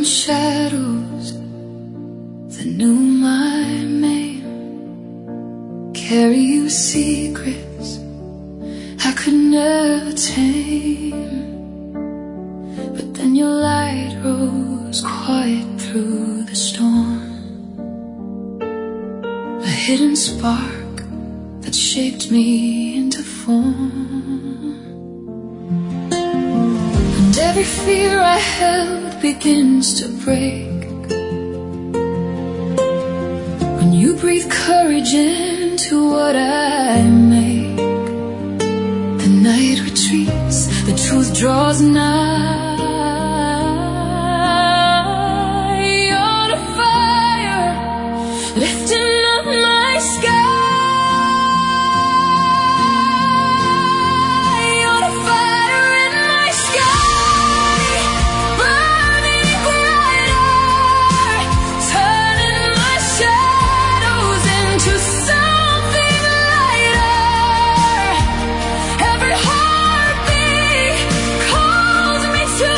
shadows that knew my name, carry you secrets I could never tame. But then your light rose quiet through the storm, a hidden spark that shaped me into form. And every fear I held begins to break when you breathe courage into what I make. The night retreats, the truth draws nigh. You're the fire lifting up my sky. You're the fire in my sky, burning brighter, turning my shadows into something lighter. Every heartbeat calls me to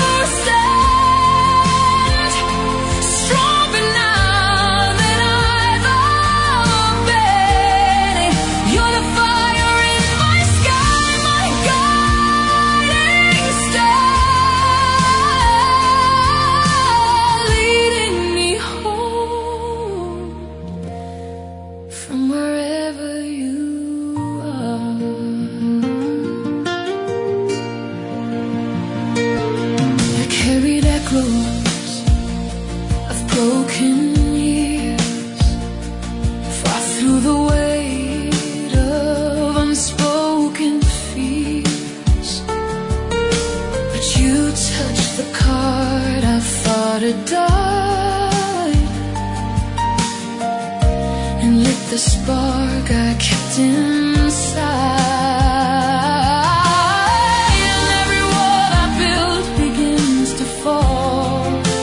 stand, stronger now than I've ever been. You're the fire in my sky, my guiding star, leading me home from wherever you are. I carried echoes of broken years, fought through the weight of unspoken fears. But you touched the card I thought had died, and lit the spark I kept inside. And every wall I built begins to fall,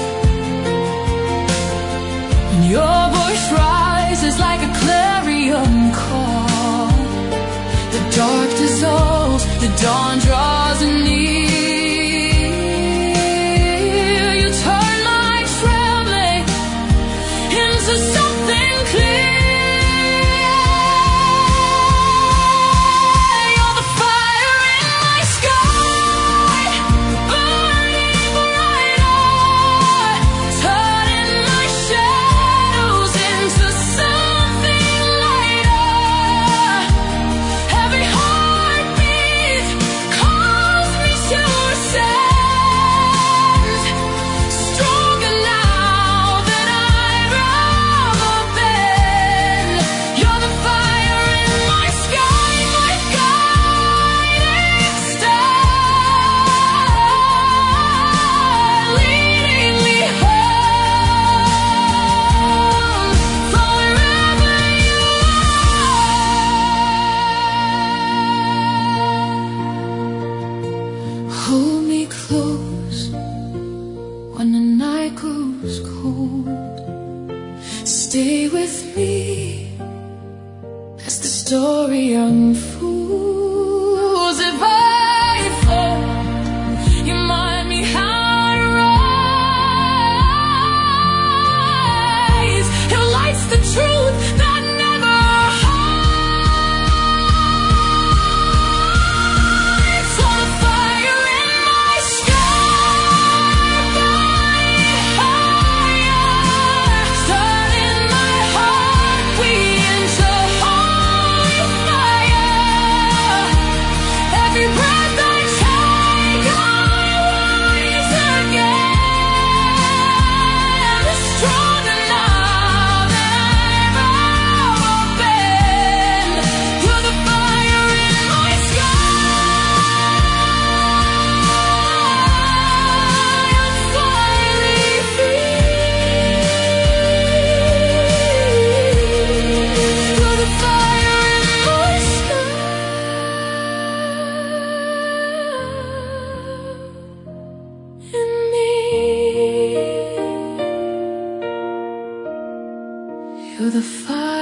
and your voice rises like a clarion call. The dark dissolves, the dawn draws near. You turn my trembling into something clear. You're the fire in my sky, burning brighter, turning my shadows into something lighter. Every heartbeat calls me to stand, stronger now than I've ever been. You're the fire in my sky, my guiding star, leading me home from wherever you are. Hold me close when the night grows cold. Stay with me as the story unfolds. If I fall, remind me how to rise. It lights the truth that never hides. On a fire in my sky, burning higher, turning my heartbeat into holy fire. Every breath I take, I rise again, stronger now than I've ever been. You're the fire in my sky, I'm finally free. You're the fire in my sky, in me. You're the fire